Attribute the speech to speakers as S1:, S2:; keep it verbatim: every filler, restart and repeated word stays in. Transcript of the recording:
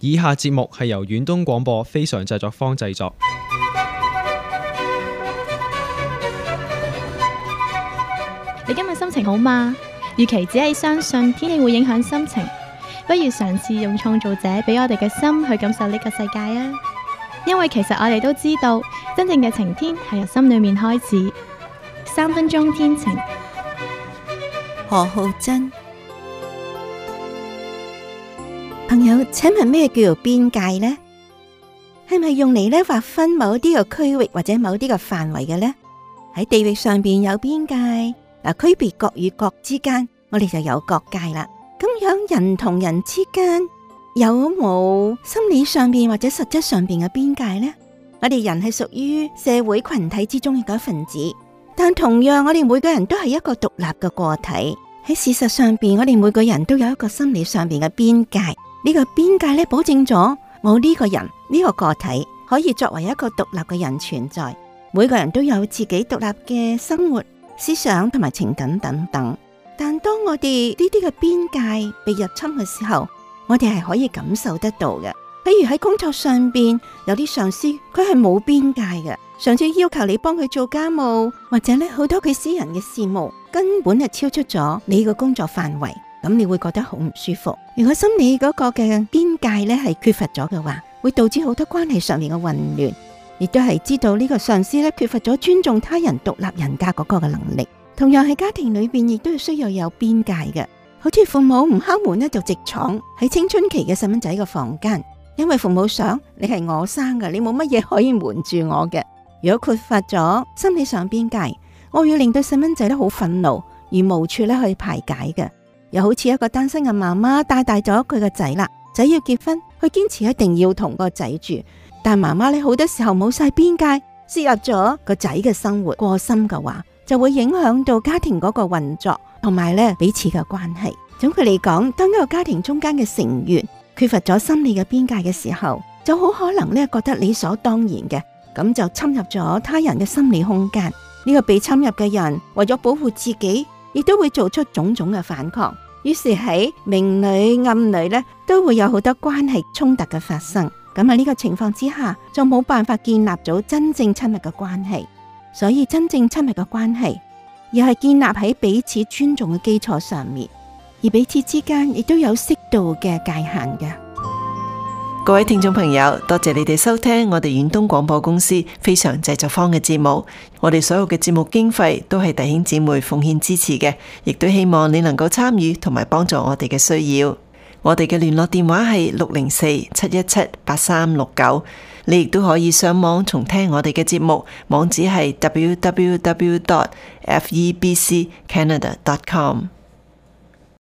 S1: 以下節目係由遠東廣播非常製作坊製作。
S2: 你今日心情好嗎？與其只係相信天氣會影響心情，不如嘗試用創造者俾我哋嘅心去感受呢個世界啊！因為其實我哋都知道，真正嘅晴天係由心裏面開始。三分鐘天晴。
S3: 何浩珍，朋友，請問咩叫做邊界呢？係咪用嚟咧劃分某啲嘅區域或者某啲嘅範圍嘅呢？喺地域上邊有邊界，嗱，區別國與國之間，我哋就有國界啦。咁樣人同人之間有冇心理上邊或者實質上邊嘅邊界呢？我哋人係屬於社會群體之中嘅一份子，但同樣我哋每個人都係一個獨立嘅個體。喺事實上邊，我哋每個人都有一個心理上邊嘅邊界。呢個邊界咧，保證咗我呢個人呢個個體可以作為一個獨立嘅人存在。每個人都有自己獨立嘅生活、思想同埋情感等等。但當我哋呢啲嘅邊界被入侵嘅時候，我哋係可以感受得到嘅。譬如喺工作上邊，有啲上司佢係冇邊界嘅，上司要求你幫佢做家務，或者咧好多佢私人嘅事務，根本係超出咗你個工作範圍，咁你會覺得好唔舒服。如果心理嗰個嘅邊界咧係缺乏咗嘅話，會導致好多關係上面嘅混亂，亦都係知道呢個上司咧缺乏咗尊重他人獨立人格嗰個嘅能力。同樣喺家庭裏邊，亦都係需要有邊界嘅。好似父母唔敲門咧就直闖喺青春期嘅細蚊仔嘅房間，因為父母想你係我生嘅，你冇乜嘢可以瞞住我嘅。如果缺乏咗心理上邊界，我會令到細蚊仔咧好憤怒而無處咧去排解嘅。又好似一個單身嘅媽媽帶大咗佢個仔啦，仔要結婚，佢堅持一定要同個仔住，但媽媽咧好多時候冇晒邊界，涉入咗個仔嘅生活過深嘅話，就會影響到家庭嗰個運作同埋咧彼此嘅關係。總括嚟講，當一個家庭中間嘅成員缺乏咗心理嘅邊界嘅時候，就好可能咧覺得理所當然嘅，咁就侵入咗他人嘅心理空間。呢個被侵入嘅人為咗保護自己，亦都會做出種種嘅反抗。於是喺明裏暗裏咧，都會有好多關係衝突嘅發生。咁喺呢個情況之下，就冇辦法建立咗真正親密嘅關係。所以真正親密嘅關係，又係建立喺彼此尊重嘅基礎上面，而彼此之間亦都有適度嘅界限嘅。
S4: 各位聽眾朋友，多謝你哋收聽我哋遠東廣播公司非常製作坊嘅節目。我哋所有嘅節目經費都係弟兄姊妹奉獻支持嘅，亦都希望你能夠參與同埋幫助我哋嘅需要。我哋嘅聯絡電話係六零四七一七八三六九。你亦都可以上網重聽我哋嘅節目，網址係 double-u double-u double-u dot f e b c canada dot com。